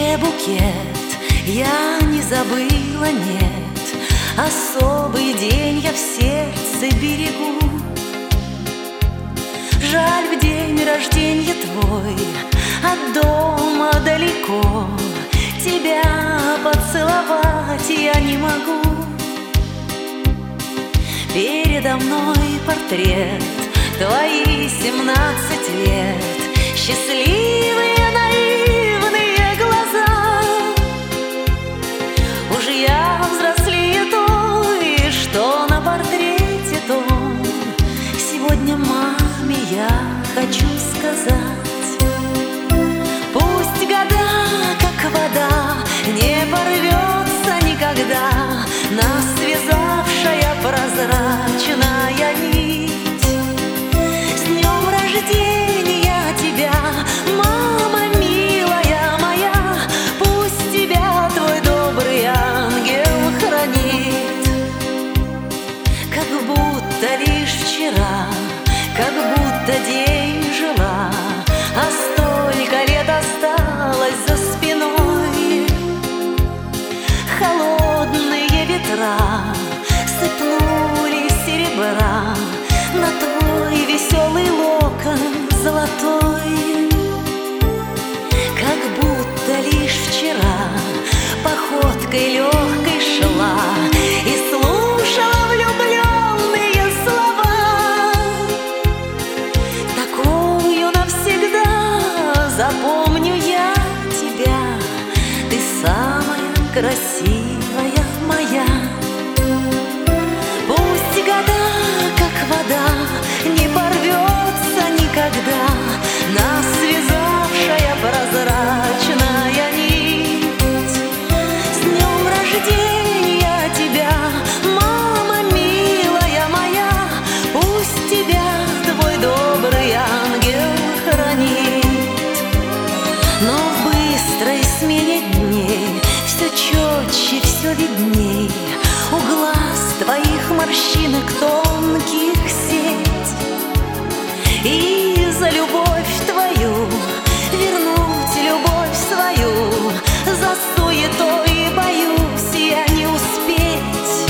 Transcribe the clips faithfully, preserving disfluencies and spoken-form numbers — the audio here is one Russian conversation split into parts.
тебе букет я не забыла, нет. Особый день я в сердце берегу. Жаль, в день рождения твой от дома далеко, тебя поцеловать я не могу. Передо мной портрет, твои семнадцать лет, счастливые наивные глаза. Уж я взрослее той, что на портрете том. Сегодня маме я хочу сказать: пусть года, как вода, не порвется никогда нас связавшая прозрачная нить. С днем рождения тебя, мама милая моя, пусть тебя твой добрый ангел хранит. Как будто лишь вчера, как будто день жила, а столько лет осталось за спиной. Холодные ветра сыпнули серебра на твой веселый локон золотой. Как будто лишь вчера походкой легкой шла и слушала влюбленные слова. Такую навсегда запомню я тебя, ты самая красивая моя. Пусть года, как вода, не порвется никогда нас связавшая прозрачная нить. С днем рождения тебя, мама милая моя, пусть тебя твой добрый ангел хранит. Но в быстрой смене дней все четче, все видней у глаз твоих морщинок тонких сеть. И за любовь твою вернуть любовь свою, за суетой боюсь я не успеть.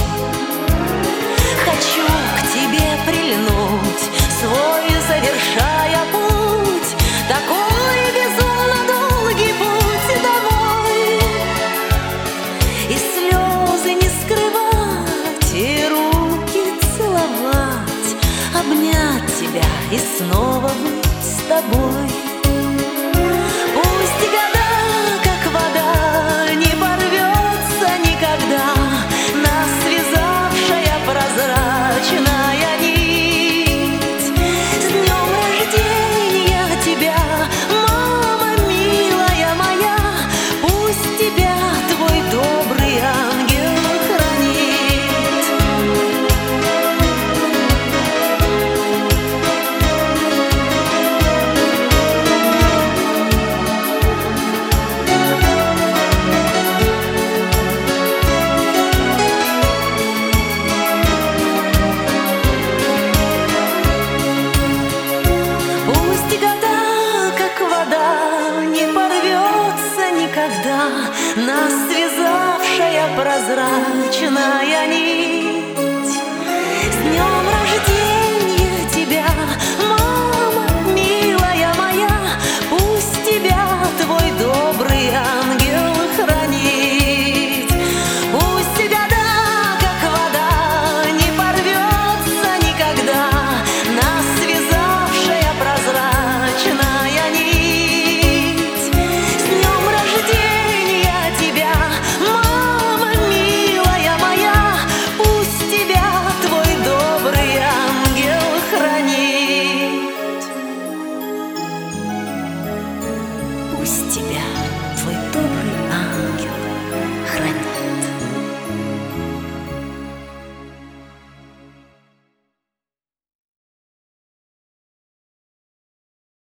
Хочу к тебе прильнуть, свой завершая путь, такой безумно долгий путь домой. И слезы не скрывать, и руки целовать, обнять тебя и снова быть с тобой.